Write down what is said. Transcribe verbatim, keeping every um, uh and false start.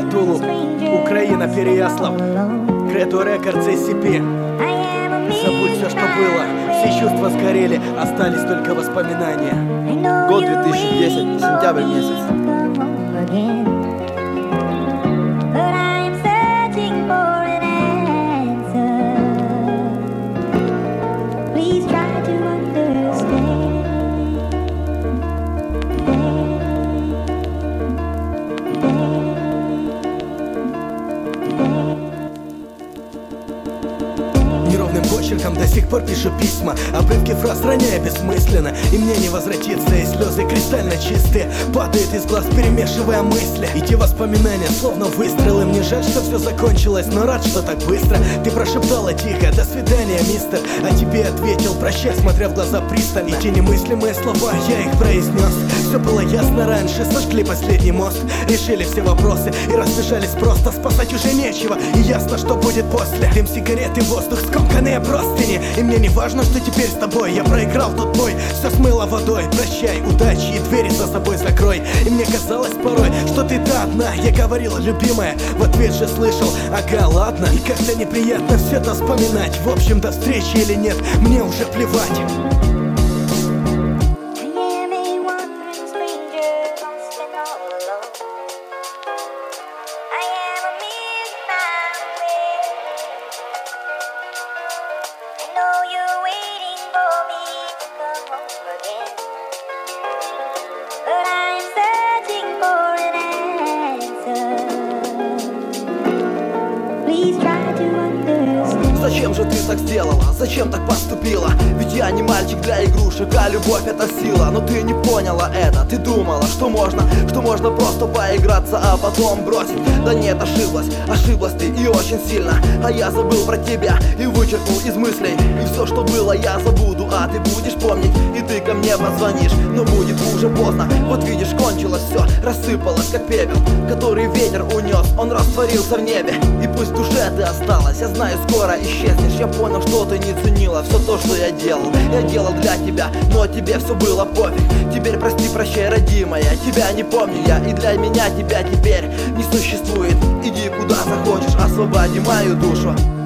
Тулу, Украина, Переяслав, Крету Рекордс, эй си пи. Забудь все, что было, все чувства сгорели, остались только воспоминания. Год две тысячи десятый, сентябрь месяц. Неровным почерком до сих пор пишу письма, обрывки фраз роняя бессмысленно. И мне не возвратиться, и слезы кристально чистые падают из глаз, перемешивая мысли. И те воспоминания, словно выстрелы. Мне жаль, что все закончилось, но рад, что так быстро. Ты прошептала тихо: до свидания, мистер. А тебе ответил: прощай, смотря в глаза пристально. И те немыслимые слова, я их произнес. Все было ясно раньше, сожгли последний мост, решили все вопросы и разбежались просто. Спасать уже нечего, и ясно, что будет после. Дым сигареты, воздух, скомканные простыни. И мне не важно, что теперь с тобой. Я проиграл тот бой, все смыло водой. Прощай, удачи, и двери за собой закрой. И мне казалось порой, что ты та одна. Я говорила: любимая, в ответ же слышал: ага, ладно. И как-то неприятно все это вспоминать. В общем, до встречи или нет, мне уже плевать. Зачем же ты так сделала? Зачем так поступила? Ведь я не мальчик для игрушек, а любовь — это сила. Но ты не поняла это, ты думала, что можно, что можно просто поиграться, а потом бросить. Да нет, ошиблась, ошиблась ты и очень сильно. А я забыл про тебя и вычеркнул из мыслей. И все, что было, я забуду, а ты будешь помнить. И ты ко мне позвонишь, но будет уже поздно. Вот видишь, кончилось все, рассыпалось как пепел, который ветер унес, он растворился в небе. И пусть в душе ты осталась, я знаю, скоро исчезнешь. Я понял, что ты не ценила все то, что я делал. Я делал для тебя, но тебе все было пофиг. Теперь прости, прощай, родимая, тебя не помню я. И для меня тебя теперь не существует. Иди куда захочешь, освободи мою душу.